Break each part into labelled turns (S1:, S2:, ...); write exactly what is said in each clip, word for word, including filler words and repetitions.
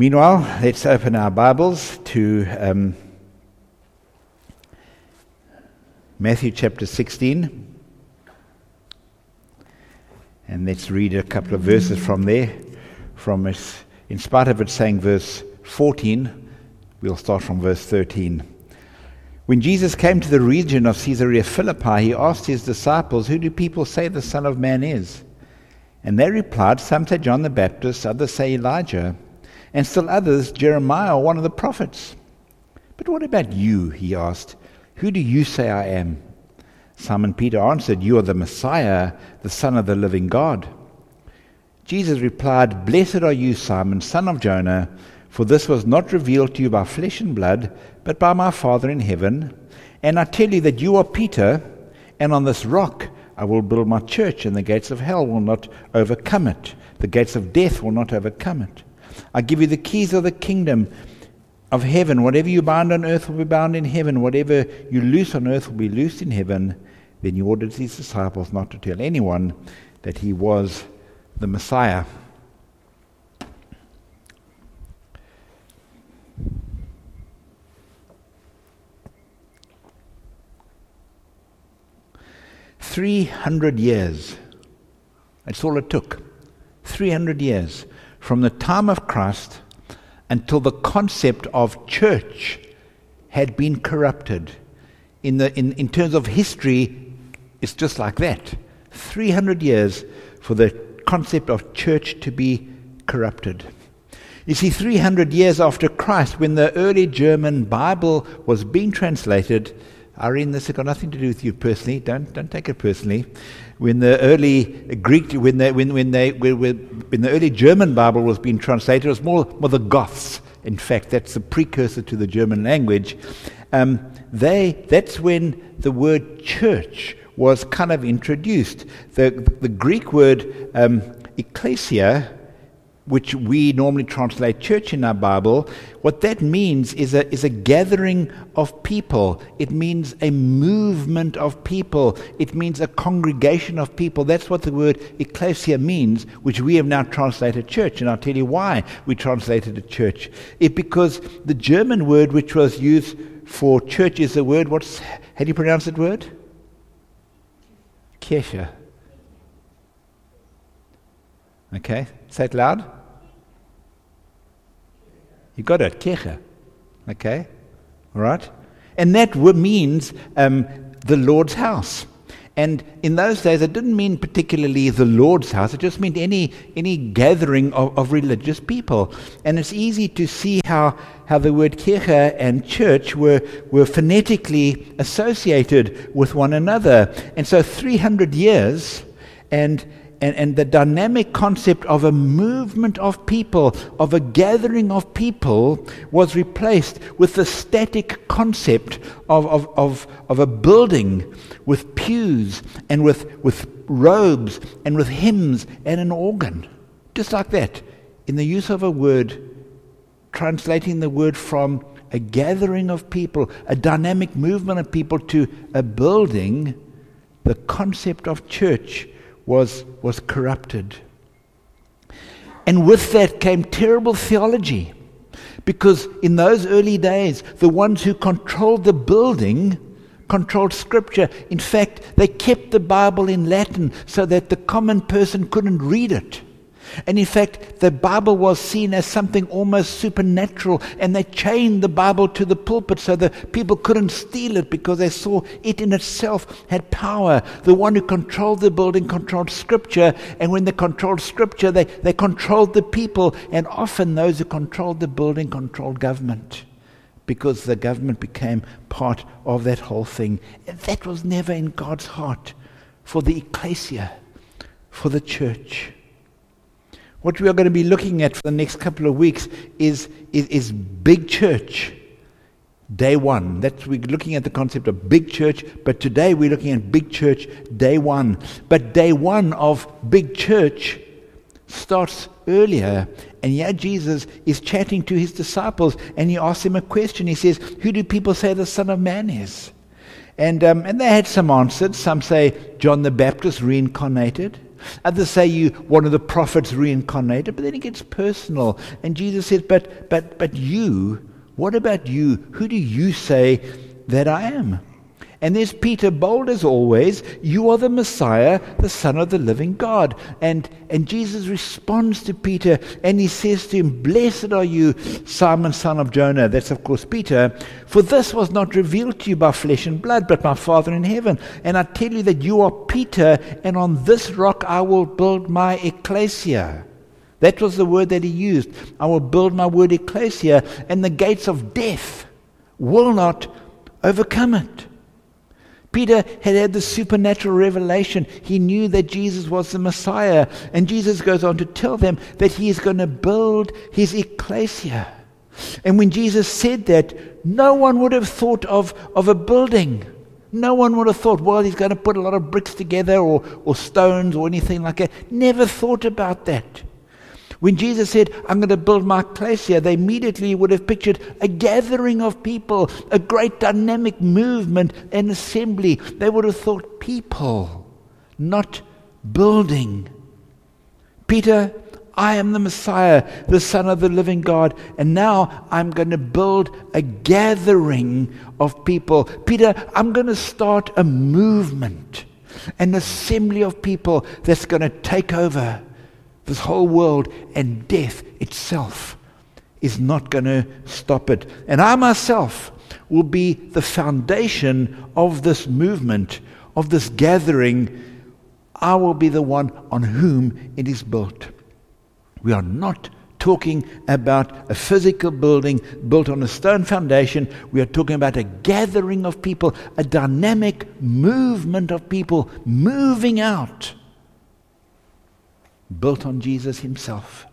S1: Meanwhile, let's open our Bibles to um, Matthew chapter sixteen. And let's read a couple of verses from there. From it, in spite of it saying verse fourteen, we'll start from verse thirteen. When Jesus came to the region of Caesarea Philippi, he asked his disciples, "Who do people say the Son of Man is?" And they replied, "Some say John the Baptist, others say Elijah, and still others, Jeremiah or one of the prophets." "But what about you?" he asked. "Who do you say I am?" Simon Peter answered, "You are the Messiah, the Son of the living God." Jesus replied, "Blessed are you, Simon, son of Jonah, for this was not revealed to you by flesh and blood, but by my Father in heaven. And I tell you that you are Peter, and on this rock I will build my church, and the gates of hell will not overcome it. The gates of death will not overcome it. I give you the keys of the kingdom of heaven. Whatever you bind on earth will be bound in heaven. Whatever you loose on earth will be loosed in heaven." Then he ordered his disciples not to tell anyone that he was the Messiah. Three hundred years. That's all it took. Three hundred years. From the time of Christ until the concept of church had been corrupted. In the in, in terms of history, it's just like that. three hundred years for the concept of church to be corrupted. You see, three hundred years after Christ, when the early German Bible was being translated, Irene, this has got nothing to do with you personally. Don't don't take it personally. When the early Greek, when they, when when they, when, when the early German Bible was being translated, it was more more the Goths. In fact, that's the precursor to the German language. Um, they that's when the word church was kind of introduced. The the Greek word um, ecclesia, which we normally translate church in our Bible, what that means is a is a gathering of people. It means a movement of people. It means a congregation of people. That's what the word ecclesia means, which we have now translated church. And I'll tell you why we translated it church. It because the German word which was used for church is the word, what's, how do you pronounce that word? Kirche. Okay, say it loud. You got it, Kirche. Okay, all right. And that w- means um, the Lord's house. And in those days, it didn't mean particularly the Lord's house. It just meant any any gathering of, of religious people. And it's easy to see how, how the word Kirche and church were, were phonetically associated with one another. And so three hundred years and And, and the dynamic concept of a movement of people, of a gathering of people, was replaced with the static concept of, of, of, of a building with pews and with, with robes and with hymns and an organ. Just like that. In the use of a word, translating the word from a gathering of people, a dynamic movement of people, to a building, the concept of church was was corrupted. And with that came terrible theology, because in those early days, the ones who controlled the building controlled Scripture. In fact, they kept the Bible in Latin so that the common person couldn't read it. And in fact, the Bible was seen as something almost supernatural, and they chained the Bible to the pulpit so that people couldn't steal it, because they saw it in itself had power. The one who controlled the building controlled Scripture, and when they controlled Scripture, they, they controlled the people, and often those who controlled the building controlled government, because the government became part of that whole thing. And that was never in God's heart for the ecclesia, for the church. What we are going to be looking at for the next couple of weeks is, is, is big church, day one. That's, we're looking at the concept of big church, but today we're looking at big church, day one. But day one of big church starts earlier, and yeah, Jesus is chatting to his disciples, and he asks them a question. He says, "Who do people say the Son of Man is?" And um, and they had some answers. Some say John the Baptist reincarnated. Others say you one of the prophets reincarnated, but then it gets personal. And Jesus says, but but but you, what about you? Who do you say that I am? And there's Peter, bold as always, you are the Messiah, the Son of the living God. And, and Jesus responds to Peter, and he says to him, blessed are you, Simon, son of Jonah. That's, of course, Peter. For this was not revealed to you by flesh and blood, but my Father in heaven. And I tell you that you are Peter, and on this rock I will build my ecclesia. That was the word that he used. I will build my word ecclesia, and the gates of death will not overcome it. Peter had had the supernatural revelation. He knew that Jesus was the Messiah. And Jesus goes on to tell them that he is going to build his ecclesia. And when Jesus said that, no one would have thought of, of a building. No one would have thought, well, he's going to put a lot of bricks together or, or stones or anything like that. Never thought about that. When Jesus said, I'm going to build my ecclesia, they immediately would have pictured a gathering of people, a great dynamic movement, an assembly. They would have thought people, not building. Peter, I am the Messiah, the Son of the living God, and now I'm going to build a gathering of people. Peter, I'm going to start a movement, an assembly of people that's going to take over this whole world, and death itself is not going to stop it. And I myself will be the foundation of this movement, of this gathering. I will be the one on whom it is built. We are not talking about a physical building built on a stone foundation. We are talking about a gathering of people, a dynamic movement of people moving out, built on Jesus himself.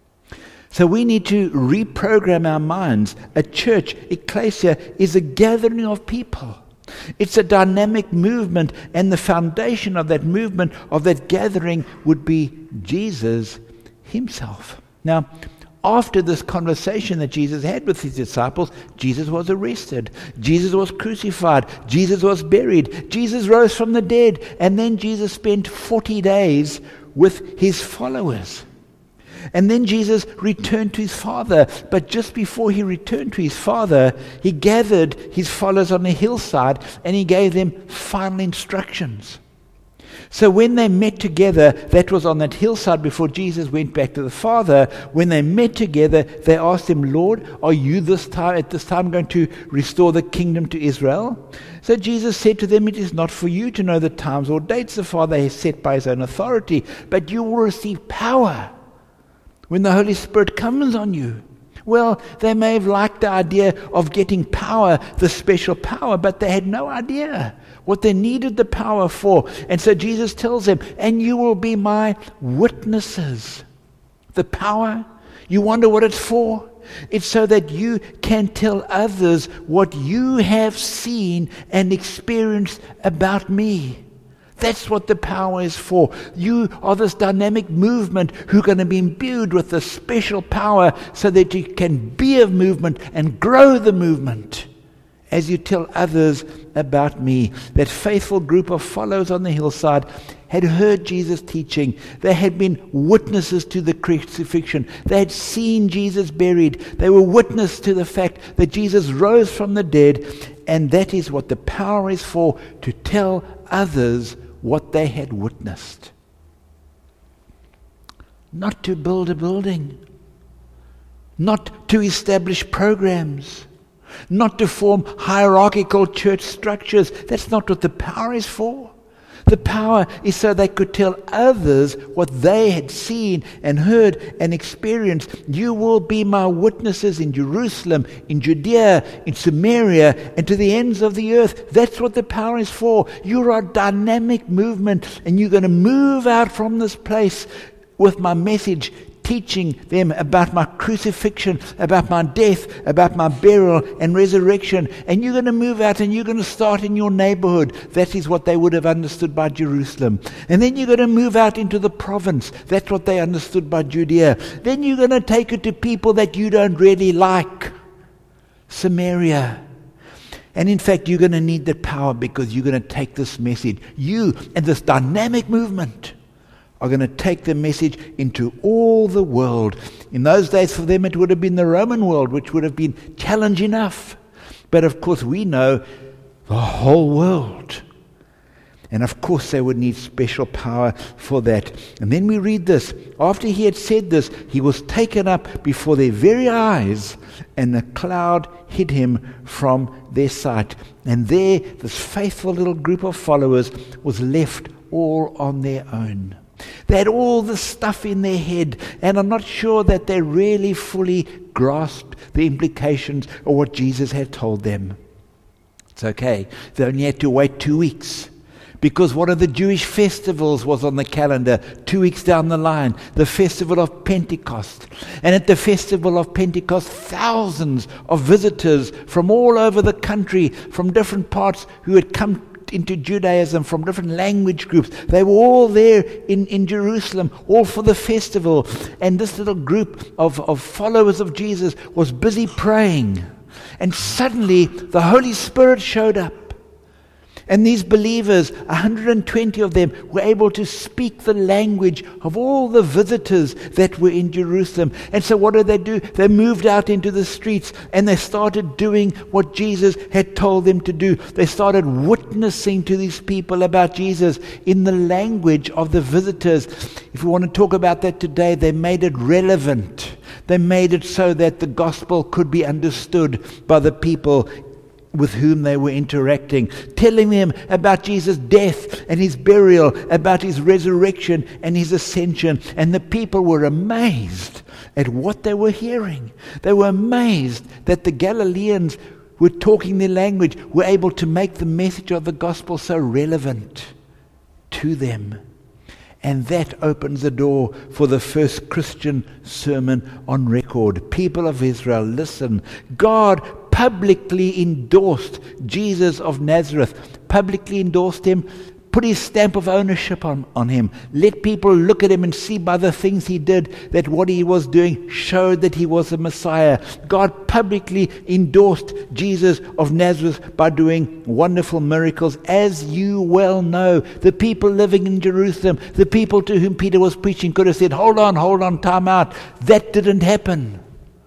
S1: So we need to reprogram our minds. A church, ecclesia, is a gathering of people. It's a dynamic movement, and the foundation of that movement, of that gathering, would be Jesus himself. Now, after this conversation that Jesus had with his disciples, Jesus was arrested. Jesus was crucified. Jesus was buried. Jesus rose from the dead. And then Jesus spent forty days with his followers. And then Jesus returned to his Father. But just before he returned to his Father, he gathered his followers on a hillside and he gave them final instructions. So when they met together, that was on that hillside before Jesus went back to the Father. When they met together, they asked him, Lord, are you this time at this time going to restore the kingdom to Israel? So Jesus said to them, it is not for you to know the times or dates the Father has set by his own authority, but you will receive power when the Holy Spirit comes on you. Well, they may have liked the idea of getting power, the special power, but they had no idea what they needed the power for. And so Jesus tells them, and you will be my witnesses. The power, you wonder what it's for? It's so that you can tell others what you have seen and experienced about me. That's what the power is for. You are this dynamic movement who are going to be imbued with the special power so that you can be a movement and grow the movement as you tell others about me. That faithful group of followers on the hillside had heard Jesus teaching. They had been witnesses to the crucifixion. They had seen Jesus buried. They were witness to the fact that Jesus rose from the dead. And that is what the power is for, to tell others what they had witnessed. Not to build a building, not to establish programs, not to form hierarchical church structures. That's not what the power is for. The power is so they could tell others what they had seen and heard and experienced. You will be my witnesses in Jerusalem, in Judea, in Samaria, and to the ends of the earth. That's what the power is for. You're a dynamic movement, and you're going to move out from this place with my message, teaching them about my crucifixion, about my death, about my burial and resurrection. And you're going to move out and you're going to start in your neighborhood. That is what they would have understood by Jerusalem. And then you're going to move out into the province. That's what they understood by Judea. Then you're going to take it to people that you don't really like. Samaria. And in fact, you're going to need that power because you're going to take this message. You and this dynamic movement are going to take the message into all the world. In those days, for them, it would have been the Roman world, which would have been challenge enough. But of course, we know the whole world. And of course, they would need special power for that. And then we read this. After he had said this, he was taken up before their very eyes, and a cloud hid him from their sight. And there, this faithful little group of followers was left all on their own. They had all this stuff in their head, and I'm not sure that they really fully grasped the implications of what Jesus had told them. It's okay. They only had to wait two weeks. Because one of the Jewish festivals was on the calendar two weeks down the line, the festival of Pentecost. And at the festival of Pentecost, thousands of visitors from all over the country, from different parts who had come into Judaism, from different language groups, they were all there in, in Jerusalem, all for the festival. And this little group of, of followers of Jesus was busy praying. And suddenly the Holy Spirit showed up. And these believers, one hundred twenty of them, were able to speak the language of all the visitors that were in Jerusalem. And so what did they do? They moved out into the streets and they started doing what Jesus had told them to do. They started witnessing to these people about Jesus in the language of the visitors. If we want to talk about that today, they made it relevant. They made it so that the gospel could be understood by the people with whom they were interacting, telling them about Jesus' death and his burial, about his resurrection and his ascension. And the people were amazed at what they were hearing. They were amazed that the Galileans were talking their language, were able to make the message of the gospel so relevant to them. And that opens the door for the first Christian sermon on record. People of Israel, listen. God publicly endorsed Jesus of Nazareth, publicly endorsed him, put his stamp of ownership on, on him. Let people look at him and see by the things he did that what he was doing showed that he was the Messiah. God publicly endorsed Jesus of Nazareth by doing wonderful miracles. As you well know, the people living in Jerusalem, the people to whom Peter was preaching, could have said, hold on, hold on, time out. That didn't happen.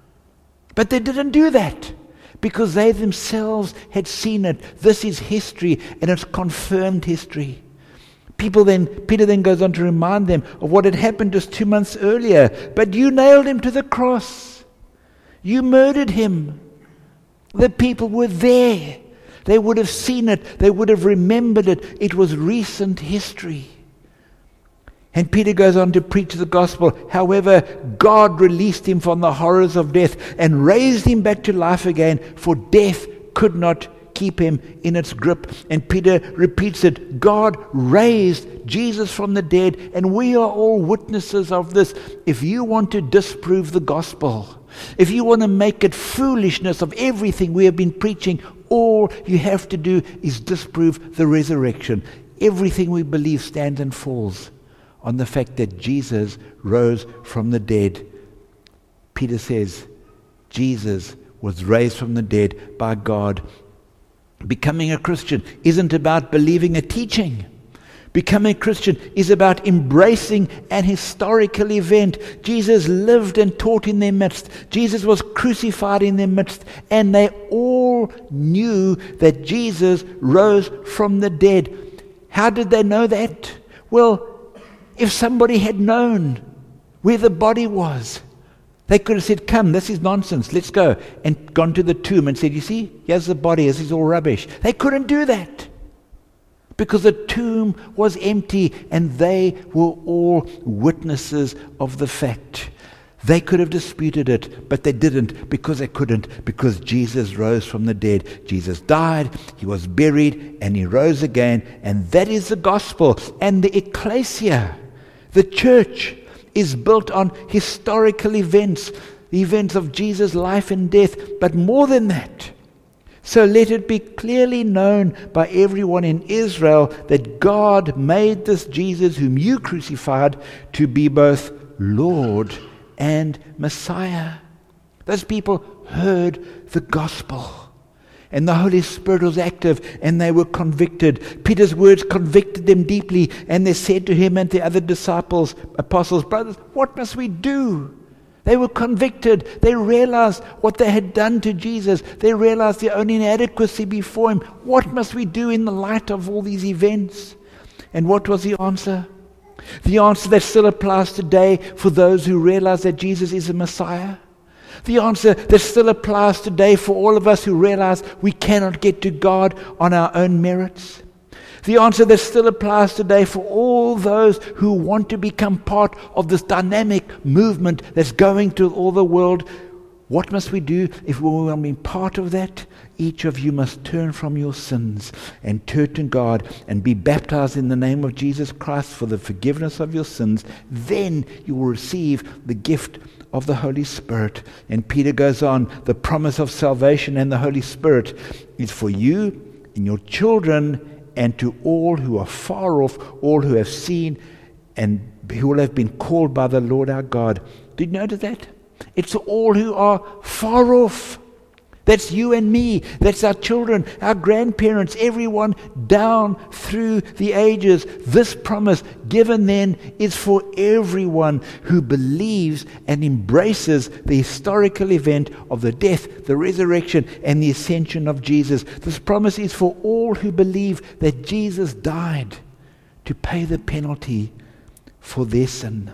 S1: But they didn't do that, because they themselves had seen it. This is history, and it's confirmed history. People then, Peter then goes on to remind them of what had happened just two months earlier. But you nailed him to the cross. You murdered him. The people were there. They would have seen it. They would have remembered it. It was recent history. And Peter goes on to preach the gospel. However, God released him from the horrors of death and raised him back to life again, for death could not keep him in its grip. And Peter repeats it. God raised Jesus from the dead, and we are all witnesses of this. If you want to disprove the gospel, if you want to make it foolishness of everything we have been preaching, all you have to do is disprove the resurrection. Everything we believe stands and falls on the fact that Jesus rose from the dead. Peter says, Jesus was raised from the dead by God. Becoming a Christian isn't about believing a teaching. Becoming a Christian is about embracing an historical event. Jesus lived and taught in their midst. Jesus was crucified in their midst. And they all knew that Jesus rose from the dead. How did they know that? Well, if somebody had known where the body was, they could have said, come, this is nonsense, let's go. And gone to the tomb and said, you see, here's the body, this is all rubbish. They couldn't do that because the tomb was empty, and they were all witnesses of the fact. They could have disputed it, but they didn't, because they couldn't, because Jesus rose from the dead. Jesus died, he was buried, and he rose again, and that is the gospel. And the ecclesia, the church, is built on historical events, the events of Jesus' life and death, but more than that. So let it be clearly known by everyone in Israel that God made this Jesus whom you crucified to be both Lord and Messiah. Those people heard the gospel. And the Holy Spirit was active, and they were convicted. Peter's words convicted them deeply, and they said to him and the other disciples, apostles, brothers, what must we do? They were convicted. They realized what they had done to Jesus. They realized their own inadequacy before him. What must we do in the light of all these events? And what was the answer? The answer that still applies today for those who realize that Jesus is the Messiah. The answer that still applies today for all of us who realize we cannot get to God on our own merits. The answer that still applies today for all those who want to become part of this dynamic movement that's going to all the world. What must we do if we want to be part of that? Each of you must turn from your sins and turn to God and be baptized in the name of Jesus Christ for the forgiveness of your sins. Then you will receive the gift of the Holy Spirit. And Peter goes on, the promise of salvation and the Holy Spirit is for you and your children and to all who are far off, all who have seen and who will have been called by the Lord our God. Did you notice that? It's all who are far off. That's you and me. That's our children, our grandparents, everyone down through the ages. This promise given then is for everyone who believes and embraces the historical event of the death, the resurrection, and the ascension of Jesus. This promise is for all who believe that Jesus died to pay the penalty for their sin.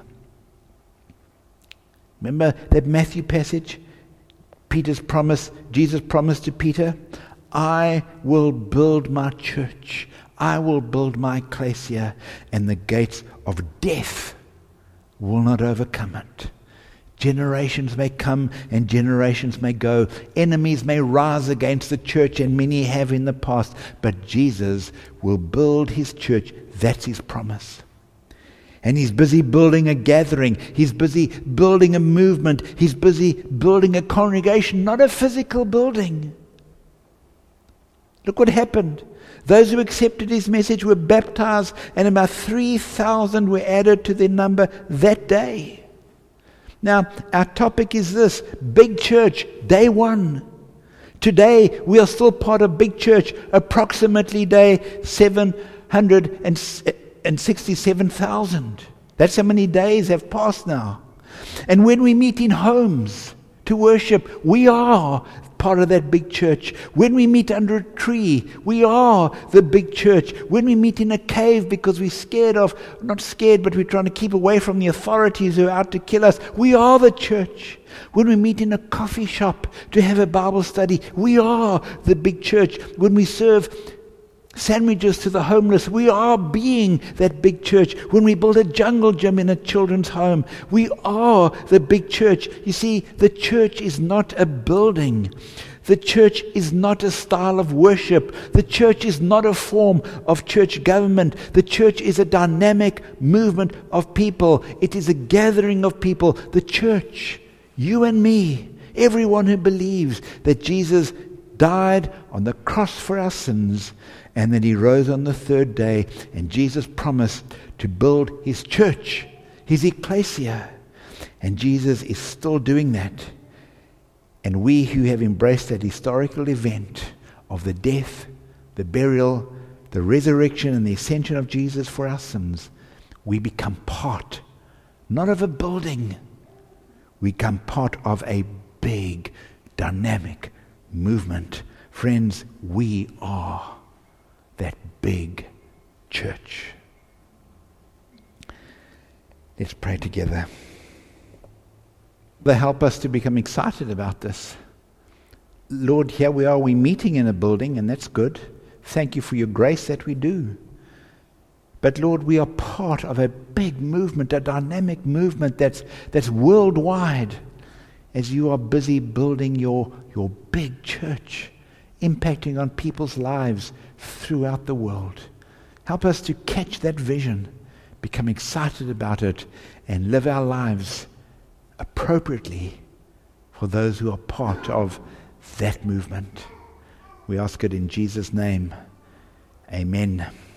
S1: Remember that Matthew passage? Peter's promise, Jesus promised to Peter, I will build my church. I will build my ecclesia, and the gates of death will not overcome it. Generations may come and generations may go. Enemies may rise against the church, and many have in the past, but Jesus will build his church. That's his promise. And he's busy building a gathering. He's busy building a movement. He's busy building a congregation, not a physical building. Look what happened. Those who accepted his message were baptized, and about three thousand were added to their number that day. Now, our topic is this, Big Church, day one. Today, we are still part of Big Church, approximately day seven hundred sixty-seven thousand. That's how many days have passed now. And when we meet in homes to worship, we are part of that big church. When we meet under a tree, we are the big church. When we meet in a cave because we're scared of, not scared, but we're trying to keep away from the authorities who are out to kill us, we are the church. When we meet in a coffee shop to have a Bible study, we are the big church. When we serve sandwiches to the homeless, we are being that big church. When we build a jungle gym in a children's home, we are the big church. You see, the church is not a building. The church is not a style of worship. The church is not a form of church government. The church is a dynamic movement of people. It is a gathering of people. The church, you and me, everyone who believes that Jesus died on the cross for our sins, and that he rose on the third day, and Jesus promised to build his church, his ecclesia. And Jesus is still doing that. And we who have embraced that historical event of the death, the burial, the resurrection, and the ascension of Jesus for our sins, we become part, not of a building, we become part of a big, dynamic movement. Friends, we are that big church. Let's pray together. They help us to become excited about this. Lord, here we are, we're meeting in a building, and that's good. Thank you for your grace that we do. But Lord, we are part of a big movement, a dynamic movement that's that's worldwide, as you are busy building your, your big church, impacting on people's lives throughout the world. Help us to catch that vision, become excited about it, and live our lives appropriately for those who are part of that movement. We ask it in Jesus' name. Amen.